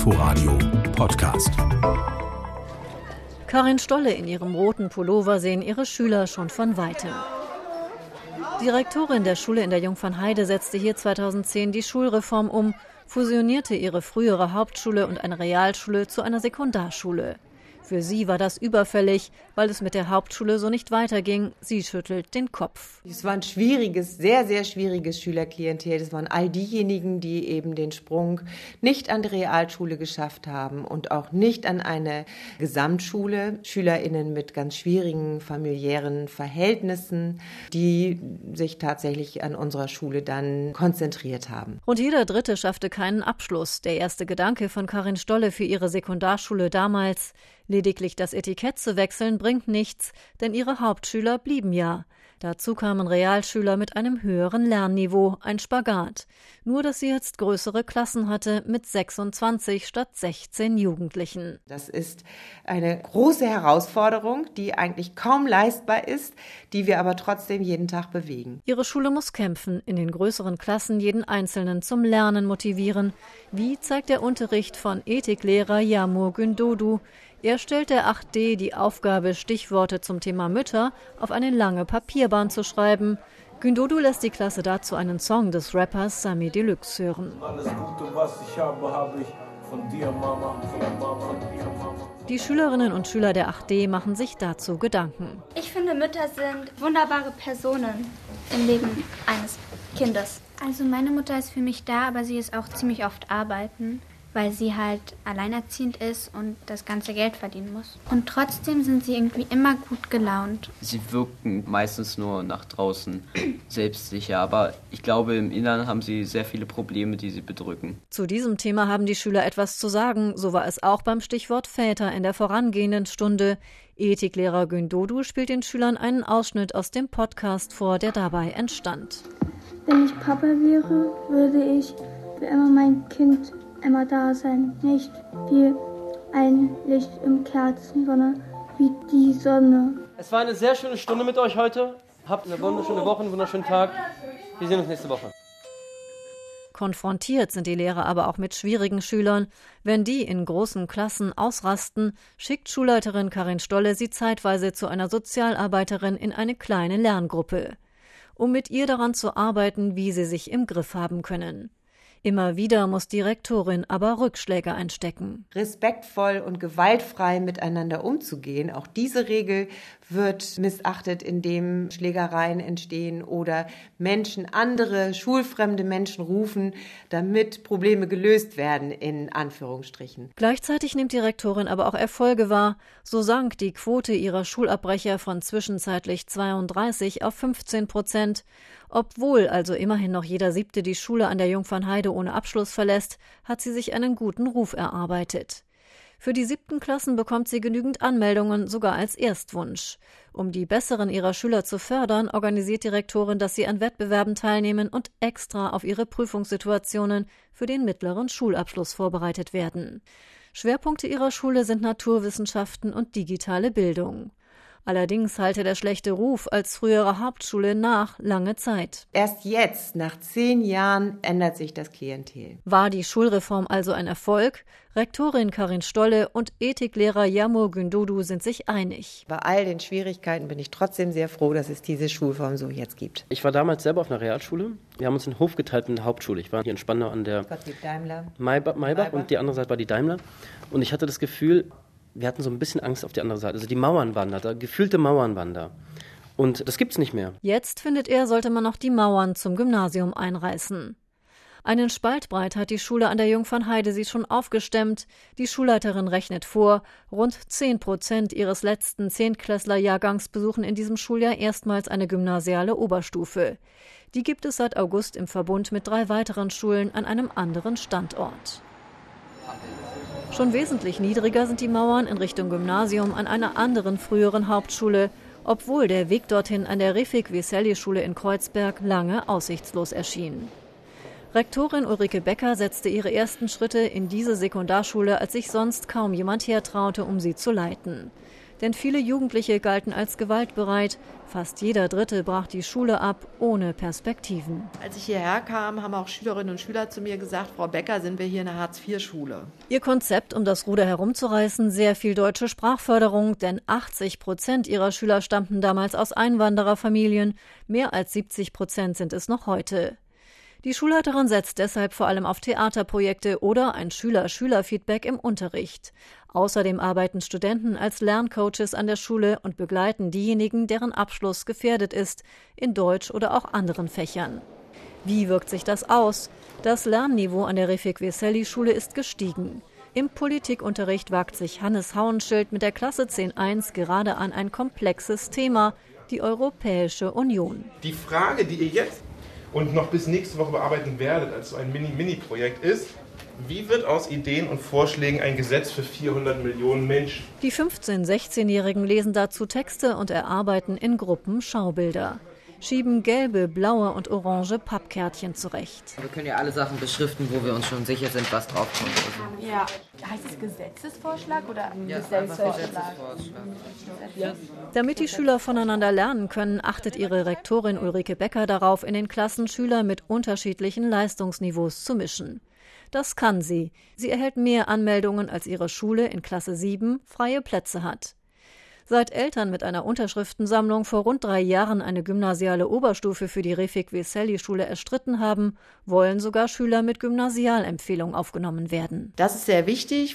Inforadio Podcast. Karin Stolle in ihrem roten Pullover sehen ihre Schüler schon von Weitem. Die Rektorin der Schule in der Jungfernheide setzte hier 2010 die Schulreform um, fusionierte ihre frühere Hauptschule und eine Realschule zu einer Sekundarschule. Für sie war das überfällig, weil es mit der Hauptschule so nicht weiterging. Sie schüttelt den Kopf. Es war ein schwieriges, sehr, sehr schwieriges Schülerklientel. Das waren all diejenigen, die eben den Sprung nicht an die Realschule geschafft haben und auch nicht an eine Gesamtschule. SchülerInnen mit ganz schwierigen familiären Verhältnissen, die sich tatsächlich an unserer Schule dann konzentriert haben. Rund jeder Dritte schaffte keinen Abschluss. Der erste Gedanke von Karin Stolle für ihre Sekundarschule damals: lediglich das Etikett zu wechseln bringt nichts, denn ihre Hauptschüler blieben ja. Dazu kamen Realschüler mit einem höheren Lernniveau, ein Spagat. Nur, dass sie jetzt größere Klassen hatte mit 26 statt 16 Jugendlichen. Das ist eine große Herausforderung, die eigentlich kaum leistbar ist, die wir aber trotzdem jeden Tag bewegen. Ihre Schule muss kämpfen, in den größeren Klassen jeden Einzelnen zum Lernen motivieren. Wie zeigt der Unterricht von Ethiklehrer Yamur Gündoğdu. Er stellt der 8D die Aufgabe, Stichworte zum Thema Mütter auf eine lange Papierbahn zu schreiben. Gündoğdu lässt die Klasse dazu einen Song des Rappers Samy Deluxe hören. Alles Gute, was ich habe ich von dir, Mama, von Mama. Die Schülerinnen und Schüler der 8D machen sich dazu Gedanken. Ich finde, Mütter sind wunderbare Personen im Leben eines Kindes. Also meine Mutter ist für mich da, aber sie ist auch ziemlich oft arbeiten, weil sie halt alleinerziehend ist und das ganze Geld verdienen muss. Und trotzdem sind sie irgendwie immer gut gelaunt. Sie wirken meistens nur nach draußen selbstsicher, aber ich glaube, im Inneren haben sie sehr viele Probleme, die sie bedrücken. Zu diesem Thema haben die Schüler etwas zu sagen. So war es auch beim Stichwort Väter in der vorangehenden Stunde. Ethiklehrer Gündoğdu spielt den Schülern einen Ausschnitt aus dem Podcast vor, der dabei entstand. Wenn ich Papa wäre, würde ich für immer mein Kind immer da sein, nicht wie ein Licht im Kerzen, sondern wie die Sonne. Es war eine sehr schöne Stunde mit euch heute. Habt eine wunderschöne Woche, einen wunderschönen Tag. Wir sehen uns nächste Woche. Konfrontiert sind die Lehrer aber auch mit schwierigen Schülern. Wenn die in großen Klassen ausrasten, schickt Schulleiterin Karin Stolle sie zeitweise zu einer Sozialarbeiterin in eine kleine Lerngruppe, um mit ihr daran zu arbeiten, wie sie sich im Griff haben können. Immer wieder muss die Rektorin aber Rückschläge einstecken. Respektvoll und gewaltfrei miteinander umzugehen. Auch diese Regel wird missachtet, indem Schlägereien entstehen oder Menschen, andere schulfremde Menschen rufen, damit Probleme gelöst werden, in Anführungsstrichen. Gleichzeitig nimmt die Rektorin aber auch Erfolge wahr. So sank die Quote ihrer Schulabbrecher von zwischenzeitlich 32 auf 15%. Obwohl also immerhin noch jeder Siebte die Schule an der Jungfernheide ohne Abschluss verlässt, hat sie sich einen guten Ruf erarbeitet. Für die 7. Klassen bekommt sie genügend Anmeldungen, sogar als Erstwunsch. Um die Besseren ihrer Schüler zu fördern, organisiert die Rektorin, dass sie an Wettbewerben teilnehmen und extra auf ihre Prüfungssituationen für den mittleren Schulabschluss vorbereitet werden. Schwerpunkte ihrer Schule sind Naturwissenschaften und digitale Bildung. Allerdings halte der schlechte Ruf als frühere Hauptschule nach lange Zeit. Erst jetzt, nach 10 Jahren, ändert sich das Klientel. War die Schulreform also ein Erfolg? Rektorin Karin Stolle und Ethiklehrer Yamur Gündoğdu sind sich einig. Bei all den Schwierigkeiten bin ich trotzdem sehr froh, dass es diese Schulform so jetzt gibt. Ich war damals selber auf einer Realschule. Wir haben uns den Hof geteilt mit der Hauptschule. Ich war hier in Spandau an der Maybach und die andere Seite war die Daimler. Und ich hatte das Gefühl, wir hatten so ein bisschen Angst auf die andere Seite. Also die Mauern waren da, gefühlte Mauern waren da. Und das gibt's nicht mehr. Jetzt, findet er, sollte man noch die Mauern zum Gymnasium einreißen. Einen Spalt breit hat die Schule an der Jungfernheide sie schon aufgestemmt. Die Schulleiterin rechnet vor, rund 10% ihres letzten 10-Klässler-Jahrgangs besuchen in diesem Schuljahr erstmals eine gymnasiale Oberstufe. Die gibt es seit August im Verbund mit 3 weiteren Schulen an einem anderen Standort. Schon wesentlich niedriger sind die Mauern in Richtung Gymnasium an einer anderen früheren Hauptschule, obwohl der Weg dorthin an der Refik-Veselli-Schule in Kreuzberg lange aussichtslos erschien. Rektorin Ulrike Becker setzte ihre ersten Schritte in diese Sekundarschule, als sich sonst kaum jemand hertraute, um sie zu leiten. Denn viele Jugendliche galten als gewaltbereit. Fast jeder Dritte brach die Schule ab, ohne Perspektiven. Als ich hierher kam, haben auch Schülerinnen und Schüler zu mir gesagt, Frau Becker, sind wir hier eine Hartz-IV-Schule. Ihr Konzept, um das Ruder herumzureißen, sehr viel deutsche Sprachförderung, denn 80% ihrer Schüler stammten damals aus Einwandererfamilien. Mehr als 70% sind es noch heute. Die Schulleiterin setzt deshalb vor allem auf Theaterprojekte oder ein Schüler-Schüler-Feedback im Unterricht. Außerdem arbeiten Studenten als Lerncoaches an der Schule und begleiten diejenigen, deren Abschluss gefährdet ist, in Deutsch oder auch anderen Fächern. Wie wirkt sich das aus? Das Lernniveau an der Refik-Veselý-Schule ist gestiegen. Im Politikunterricht wagt sich Hannes Hauenschild mit der Klasse 10.1 gerade an ein komplexes Thema, die Europäische Union. Die Frage, die ihr jetzt und noch bis nächste Woche bearbeiten werdet, als so ein Mini-Projekt ist, wie wird aus Ideen und Vorschlägen ein Gesetz für 400 Millionen Menschen? Die 15-, 16-Jährigen lesen dazu Texte und erarbeiten in Gruppen Schaubilder. Schieben gelbe, blaue und orange Pappkärtchen zurecht. Wir können ja alle Sachen beschriften, wo wir uns schon sicher sind, was draufkommt. Ja, heißt es Gesetzesvorschlag oder Gesetzesvorschlag? Ja. Damit die Schüler voneinander lernen können, achtet ihre Rektorin Ulrike Becker darauf, in den Klassen Schüler mit unterschiedlichen Leistungsniveaus zu mischen. Das kann sie. Sie erhält mehr Anmeldungen, als ihre Schule in Klasse 7 freie Plätze hat. Seit Eltern mit einer Unterschriftensammlung vor rund 3 Jahren eine gymnasiale Oberstufe für die Refik-Veselý-Schule erstritten haben, wollen sogar Schüler mit Gymnasialempfehlung aufgenommen werden. Das ist sehr wichtig,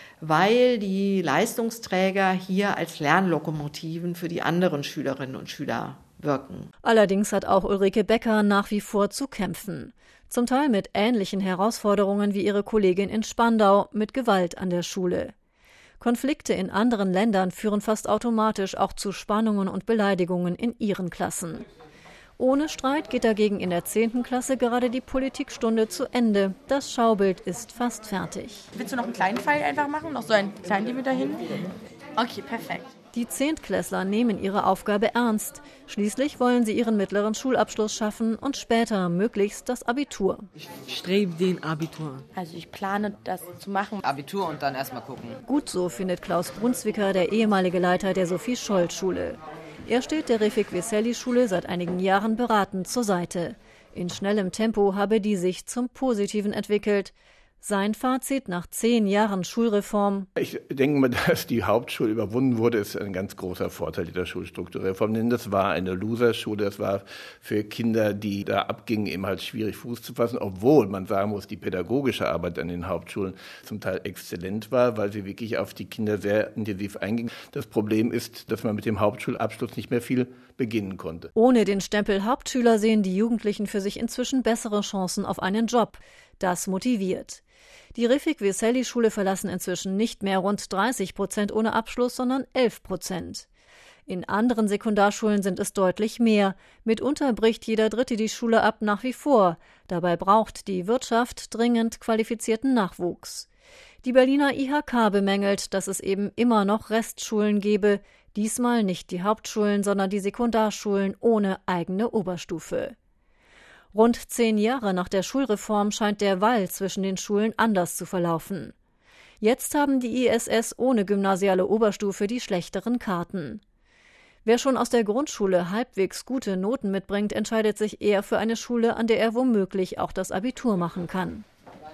weil die Leistungsträger hier als Lernlokomotiven für die anderen Schülerinnen und Schüler wirken. Allerdings hat auch Ulrike Becker nach wie vor zu kämpfen. Zum Teil mit ähnlichen Herausforderungen wie ihre Kollegin in Spandau mit Gewalt an der Schule. Konflikte in anderen Ländern führen fast automatisch auch zu Spannungen und Beleidigungen in ihren Klassen. Ohne Streit geht dagegen in der 10. Klasse gerade die Politikstunde zu Ende. Das Schaubild ist fast fertig. Willst du noch einen kleinen Pfeil einfach machen? Noch so einen kleinen Limit dahin? Okay, perfekt. Die Zehntklässler nehmen ihre Aufgabe ernst. Schließlich wollen sie ihren mittleren Schulabschluss schaffen und später möglichst das Abitur. Ich strebe den Abitur. Also ich plane, das zu machen. Abitur und dann erstmal gucken. Gut so, findet Klaus Brunswicker, der ehemalige Leiter der Sophie-Scholl-Schule. Er steht der Refik-Veselý-Schule seit einigen Jahren beratend zur Seite. In schnellem Tempo habe die sich zum Positiven entwickelt. Sein Fazit nach 10 Jahren Schulreform: Ich denke mal, dass die Hauptschule überwunden wurde, ist ein ganz großer Vorteil dieser Schulstrukturreform. Denn das war eine Loserschule, das war für Kinder, die da abgingen, eben halt schwierig Fuß zu fassen, obwohl man sagen muss, die pädagogische Arbeit an den Hauptschulen zum Teil exzellent war, weil sie wirklich auf die Kinder sehr intensiv einging. Das Problem ist, dass man mit dem Hauptschulabschluss nicht mehr viel beginnen konnte. Ohne den Stempel Hauptschüler sehen die Jugendlichen für sich inzwischen bessere Chancen auf einen Job. Das motiviert. Die Refik-Veselý-Schule verlassen inzwischen nicht mehr rund 30% ohne Abschluss, sondern 11%. In anderen Sekundarschulen sind es deutlich mehr. Mitunter bricht jeder Dritte die Schule ab, nach wie vor. Dabei braucht die Wirtschaft dringend qualifizierten Nachwuchs. Die Berliner IHK bemängelt, dass es eben immer noch Restschulen gebe. Diesmal nicht die Hauptschulen, sondern die Sekundarschulen ohne eigene Oberstufe. Rund 10 Jahre nach der Schulreform scheint der Wall zwischen den Schulen anders zu verlaufen. Jetzt haben die ISS ohne gymnasiale Oberstufe die schlechteren Karten. Wer schon aus der Grundschule halbwegs gute Noten mitbringt, entscheidet sich eher für eine Schule, an der er womöglich auch das Abitur machen kann.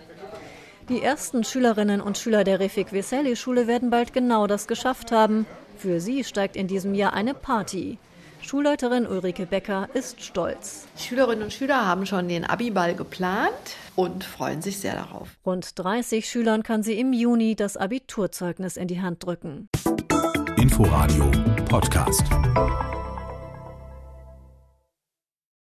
Die ersten Schülerinnen und Schüler der Refik-Veselý-Schule werden bald genau das geschafft haben. Für sie steigt in diesem Jahr eine Party. Schulleiterin Ulrike Becker ist stolz. Die Schülerinnen und Schüler haben schon den Abiball geplant und freuen sich sehr darauf. Rund 30 Schülern kann sie im Juni das Abiturzeugnis in die Hand drücken. Inforadio Podcast.